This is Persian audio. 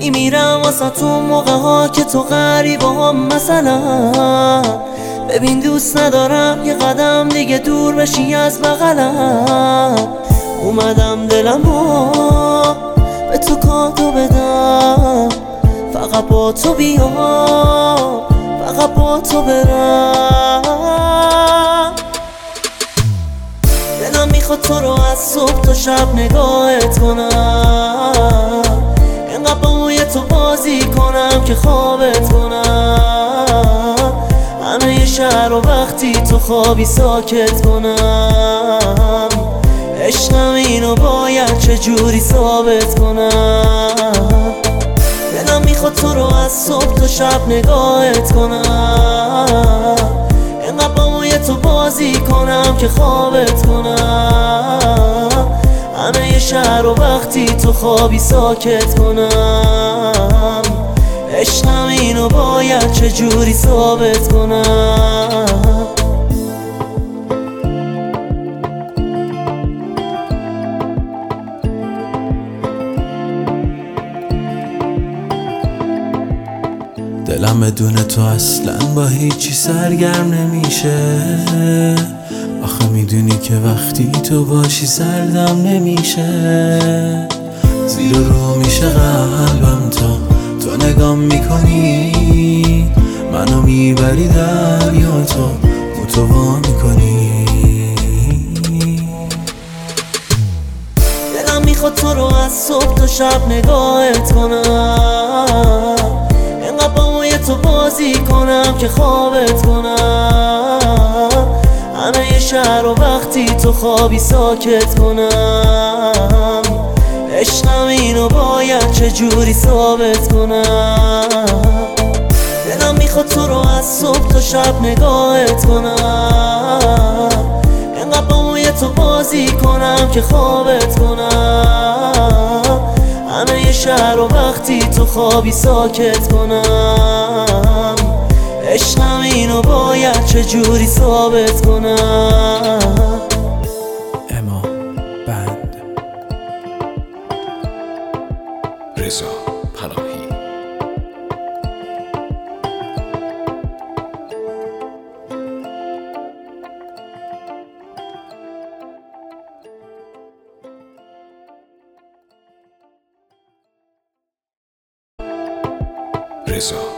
میمیرم واسه تو موقع ها که تو غریبه هم مثلا. ببین دوست ندارم یه قدم دیگه دور بشی از بغلم. اومدم دلمو به تو کادو بدم، فقط با تو بیام، فقط با تو برم. دلم میخواد تو رو از صبح تا شب نگاهت کنم، اینقدر با موی تو بازی کنم که خوابت کنم. همه شهر رو وقتی تو خوابی ساکت کنم. عشقم اینو باید چجوری ثابت کنم. دلم میخواد تو رو از صبح تا شب نگاهت کنم، اینقدر با موی تو بازی کنم که خوابت کنم. همه شهر رو وقتی تو خوابی ساکت کنم. عشقم اینو باید چجوری ثابت کنم. دلم بدون تو اصلا با هیچی سرگرم نمیشه. آخه میدونی که وقتی تو باشی سردم نمیشه. زیر رو میشه قلبم تو نگام میکنی، منو میبری دریا تو متوا میکنی. دلم میخواد تو رو از صبح تا شب نگاهت کنم، اینقدر با موی تو بازی کنم که خوابت کنم. همه شهر رو وقتی تو خوابی ساکت کنم. عشقم اینو باید چجوری ثابت کنم. دلم میخواد تو رو از صبح تا شب نگاهت کنم، اینقدر با موی تو بازی کنم که خوابت کنم. همه شهر رو وقتی تو خوابی ساکت کنم. عشقم اینو باید چجوری ثابت کنم. اما بند رضا پناهی. رضا